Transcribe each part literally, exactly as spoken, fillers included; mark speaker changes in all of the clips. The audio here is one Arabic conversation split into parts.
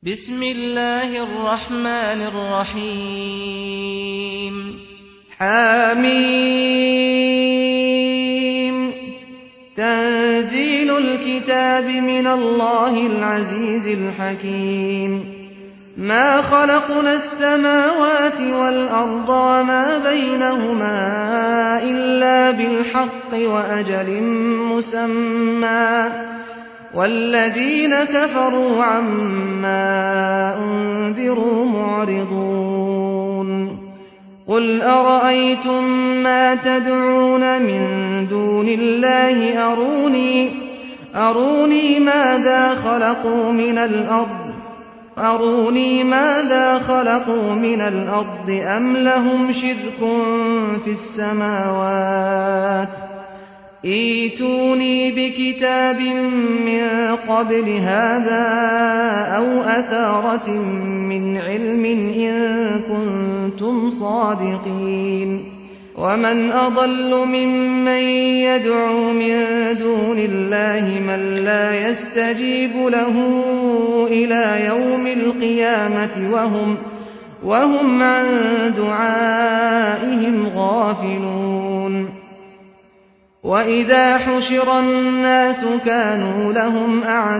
Speaker 1: بسم الله الرحمن الرحيم حميم تنزيل الكتاب من الله العزيز الحكيم ما خلقنا السماوات والأرض وما بينهما إلا بالحق وأجل مسمى والذين كفروا عما أنذروا معرضون قل أرأيتم ما تدعون من دون الله أروني, أروني ماذا خلقوا من الأرض أروني ماذا خلقوا من الأرض أم لهم شرك في السماوات ائتوني بكتاب من قبل هذا أو أثارة من علم إن كنتم صادقين ومن أضل ممن يدعو من دون الله من لا يستجيب له إلى يوم القيامة وهم, وهم عن دعائهم غافلون وإذا حشر الناس كانوا لهم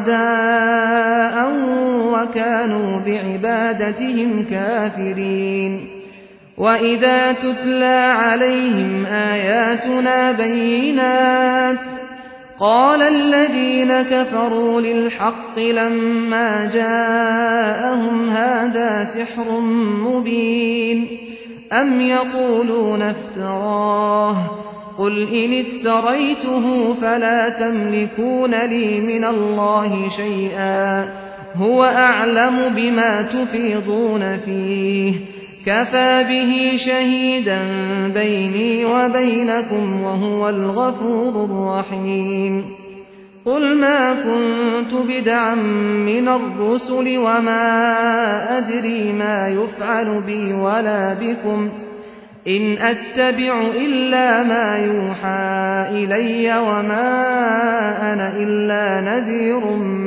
Speaker 1: أعداء وكانوا بعبادتهم كافرين وإذا تتلى عليهم آياتنا بينات قال الذين كفروا للحق لما جاءهم هذا سحر مبين أم يقولون افتراه قل إن افتريته فلا تملكون لي من الله شيئا هو أعلم بما تفيضون فيه كفى به شهيدا بيني وبينكم وهو الغفور الرحيم قل ما كنت بدعا من الرسل وما أدري ما يفعل بي ولا بكم إن أتبع إلا ما يوحى إلي وما أنا إلا نذير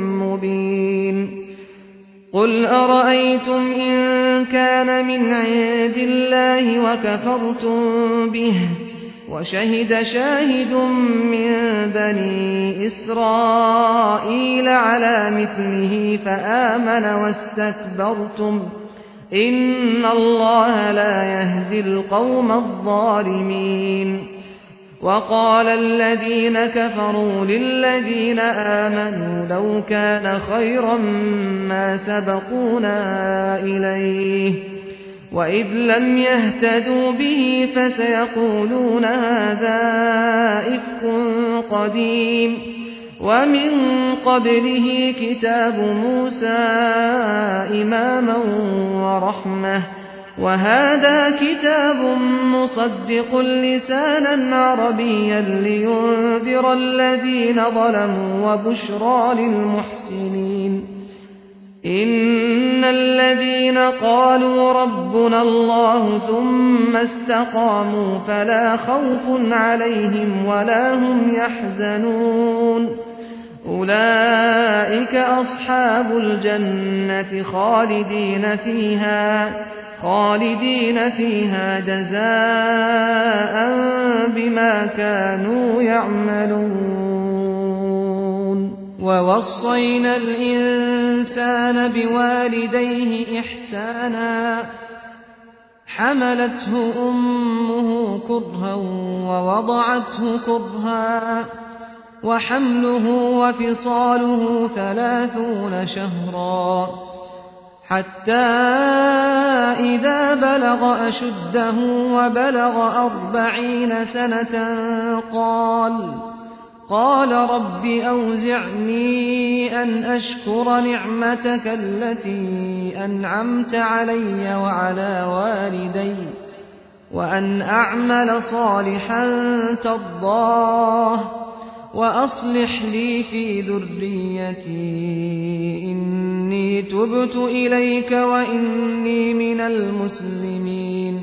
Speaker 1: مبين قل أرأيتم إن كان من عند الله وكفرتم به وشهد شاهد من بني إسرائيل على مثله فآمن واستكبرتم إن الله لا يهدي القوم الظالمين وقال الذين كفروا للذين آمنوا لو كان خيرا ما سبقونا إليه وإذ لم يهتدوا به فسيقولون هذا إفك قديم ومن قبله كتاب موسى إماما ورحمة وهذا كتاب مصدق لسانا عربيا لينذر الذين ظلموا وبشرى للمحسنين إن الذين قالوا ربنا الله ثم استقاموا فلا خوف عليهم ولا هم يحزنون أولئك أصحاب الجنة خالدين فيها خالدين فيها جزاء بما كانوا يعملون ووصينا الإنسان بوالديه إحسانا حملته أمه كرها ووضعته كرها وحمله وفصاله ثلاثون شهرا حتى إذا بلغ أشده وبلغ أربعين سنة قال قال رب أوزعني أن أشكر نعمتك التي أنعمت علي وعلى والدي وأن أعمل صالحا ترضاه وأصلح لي في ذريتي إني تبت إليك وإني من المسلمين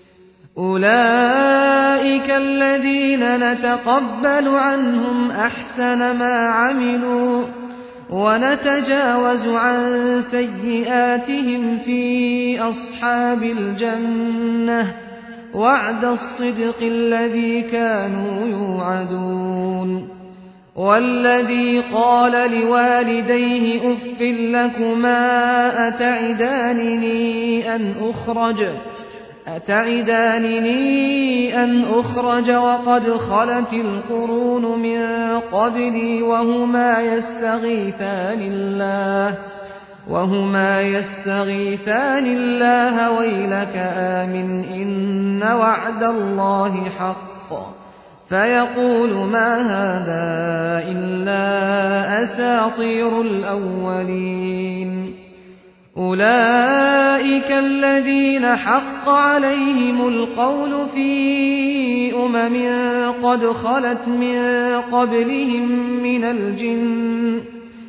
Speaker 1: أولئك الذين نتقبل عنهم أحسن ما عملوا ونتجاوز عن سيئاتهم في أصحاب الجنة وعد الصدق الذي كانوا يوعدون والذي قال لوالديه أف لكما أتعدانني أن أخرج أتعدانني أن أخرج وقد خلت القرون من قبلي وهما يستغيثان الله وهما يستغيثان الله ويلك آمن إن وعد الله حق فيقول ما هذا إلا أساطير الأولين أولئك الذين حق عليهم القول في أمم قد خلت من قبلهم من الجن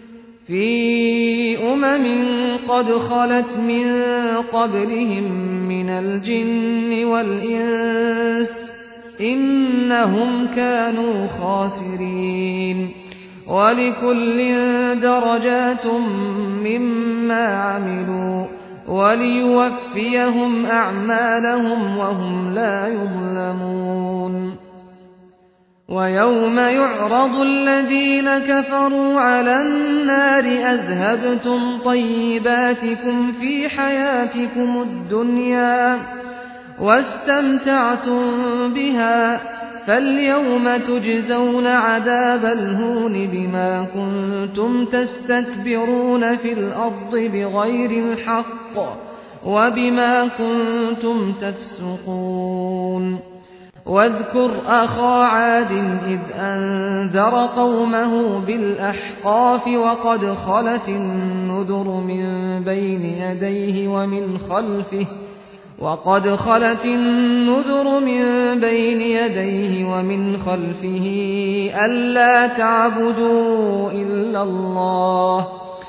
Speaker 1: في أمم قد خلت من قبلهم من الجن والإنس إنهم كانوا خاسرين ولكل درجات مما عملوا وليوفيهم أعمالهم وهم لا يظلمون ويوم يعرض الذين كفروا على النار أذهبتم طيباتكم في حياتكم الدنيا واستمتعتم بها فاليوم تجزون عذاب الهون بما كنتم تستكبرون في الأرض بغير الحق وبما كنتم تفسقون واذكر أخا عاد إذ أنذر قومه بالأحقاف وقد خلت النذر من بين يديه ومن خلفه وقد خلت النذر من بين يديه ومن خلفه ألا تعبدوا إلا الله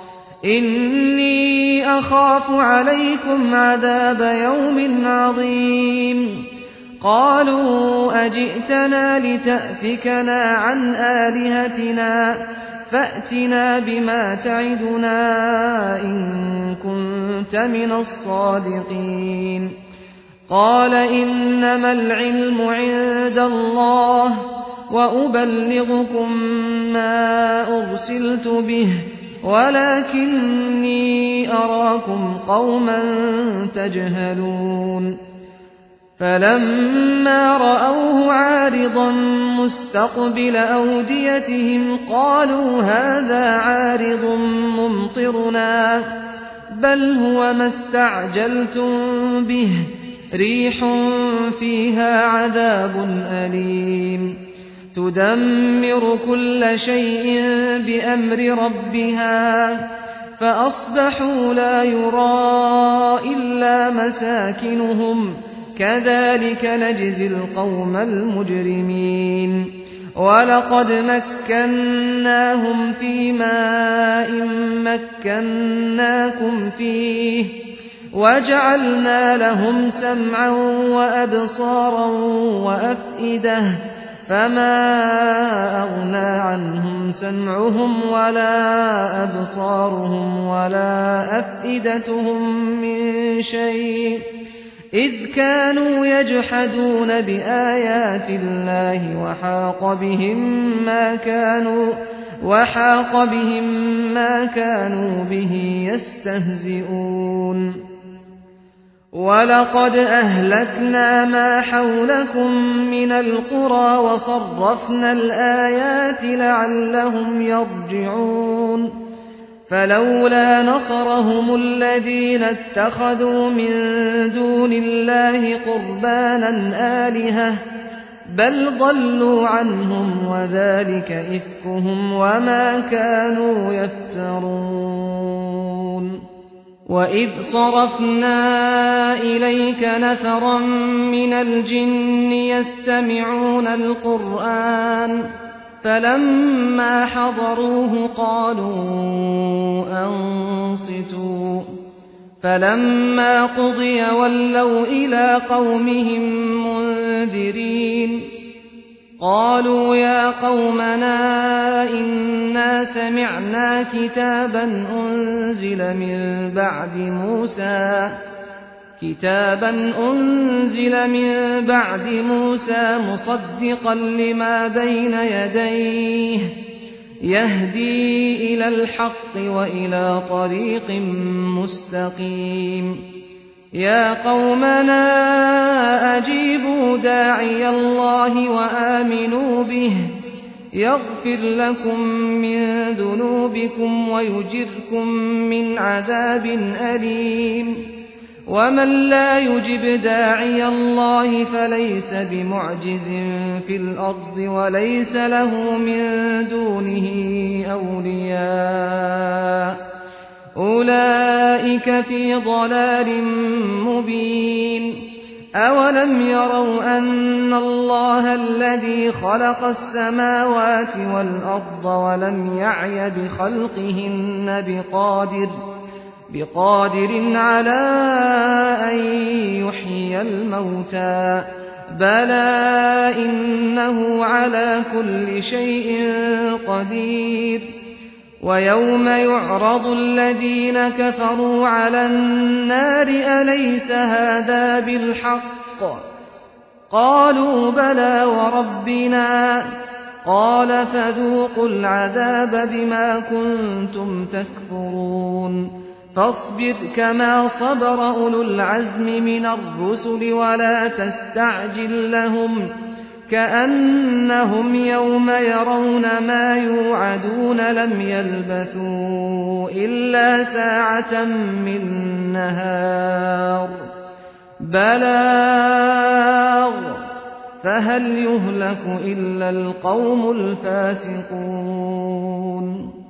Speaker 1: إني أخاف عليكم عذاب يوم عظيم قالوا أجئتنا لتأفكنا عن آلهتنا فأتنا بما تعدنا إن كنت من الصادقين قال إنما العلم عند الله وأبلغكم ما أرسلت به ولكني أراكم قوما تجهلون فلما رأوه عارضا مستقبل أوديتهم قالوا هذا عارض ممطرنا بل هو ما استعجلتم به ريح فيها عذاب أليم تدمر كل شيء بأمر ربها فأصبحوا لا يرى إلا مساكنهم كذلك نجزي القوم المجرمين ولقد مكناهم في ماء مكناكم فيه وجعلنا لهم سمعا وأبصارا وأفئدة فما أغنى عنهم سمعهم ولا أبصارهم ولا أفئدتهم من شيء إذ كانوا يجحدون بآيات الله وحاق بهم ما كانوا وحاق بهم ما كانوا به يستهزئون ولقد أهلكنا ما حولكم من القرى وصرفنا الآيات لعلهم يرجعون فلولا نصرهم الذين اتخذوا من دون الله قربانا آلهة بل ضلوا عنهم وذلك إفكهم وما كانوا يفترون وإذ صرفنا إليك نفرا من الجن يستمعون القرآن فلما حضروه قالوا أنصتوا فلما قضي ولوا إلى قومهم منذرين قالوا يا قومنا إنا سمعنا كتابا أنزل من بعد موسى كتابا أنزل من بعد موسى مصدقا لما بين يديه يهدي إلى الحق وإلى طريق مستقيم يا قومنا أجيبوا داعي الله وآمنوا به يغفر لكم من ذنوبكم ويجركم من عذاب أليم ومن لا يجب داعي الله فليس بمعجز في الأرض وليس له من دونه أولياء أولئك في ضلال مبين أولم يروا أن الله الذي خلق السماوات والأرض ولم يعي بخلقهن بقادر بقادر على أن يحيي الموتى بلى إنه على كل شيء قدير ويوم يعرض الذين كفروا على النار أليس هذا بالحق قالوا بلى وربنا قال فذوقوا العذاب بما كنتم تكفرون فاصبر كما صبر أولو العزم من الرسل ولا تستعجل لهم كأنهم يوم يرون ما يوعدون لم يلبثوا إلا ساعة من نهار بلاغ فهل يهلك إلا القوم الفاسقون